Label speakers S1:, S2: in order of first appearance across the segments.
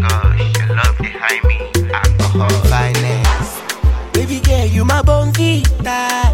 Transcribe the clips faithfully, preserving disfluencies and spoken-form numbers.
S1: gosh, your love behind me, alcohol.
S2: Finance. Baby girl, you my bonvita.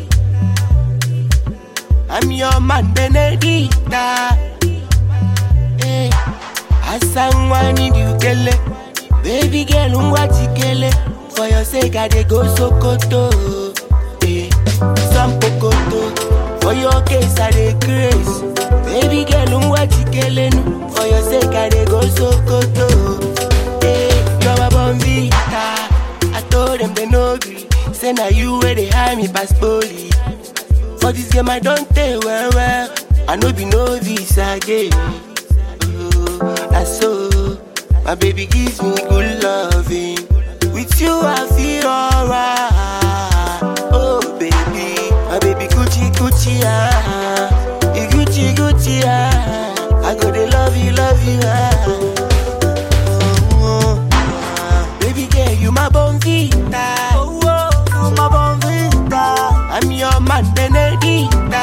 S2: I'm your man, Benedicta. Hey, Asangwa need you, Kele. Baby girl, umwatikele. For your sake, I dey go Sokoto. Hey, some pokoto. For your case, I dey grace. Baby girl, umwatikele. For your sake, I dey go Sokoto. Hey, you're my bonvita. I told them they no agree. Say now you where they hide me pass bully. For this game I don't tell well well. I know be no visa again. Oh, that's so. My baby gives me good loving. With you I feel alright. Oh baby, my baby Gucci Gucci ah, you Gucci Gucci ah. I go to love you love you ah. Oh, oh. Baby girl you my bonvita. Oh, oh, my bonvita. I'm your man Benedicta.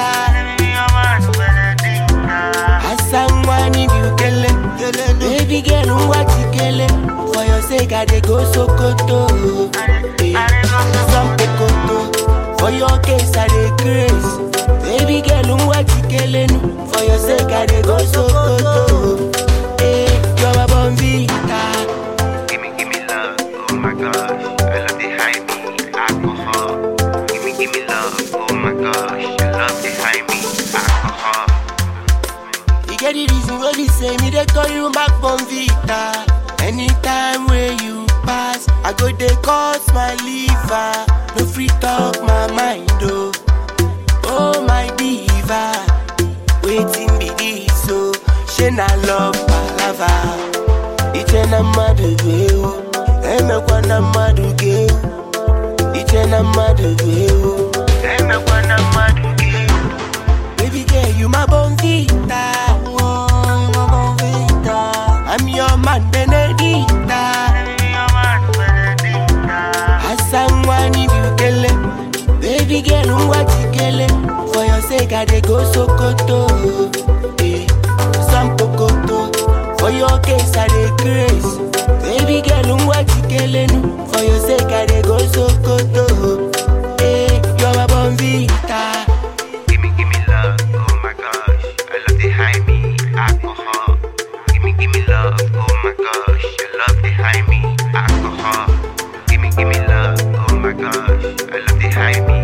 S2: Asangwa need you kele. Baby girl umwatikele. For your sake I dey go Sokoto. Hey, some pokoto. For your case I dey grace. Baby girl umwatikele. For your sake I dey go Sokoto. Hey, you're my bonvita.
S1: Give me, give me love, oh my gosh, your love behind me, alcohol. Give me, give me love, oh my gosh, your love behind me, alcohol.
S2: You get the reason why we say me they call you back bonvita. Anytime where you pass, I go they cause my liver. No free talk my mind oh. Oh my diva, waiting be this so. She na love palava. Iche na madu geu, eme kwa na madu geu. Iche na madu geu, eme kwa na madu geu. Baby girl you my bonvita. Oh, my bonvita. I'm your man Benedicta. Asangwa need you kele. Baby girl umwatikele. For your sake I dey go Sokoto. Hey, some pokoto. For your case I dey grace. Baby girl umwatikele. For your sake I dey go Sokoto. Hey, you're my bonvita.
S1: Give me, give me love, oh my gosh, your love behind me, alcohol. Give me, give me love, oh my gosh, your love behind me, alcohol. Give me, give me love, oh my gosh, your love behind me.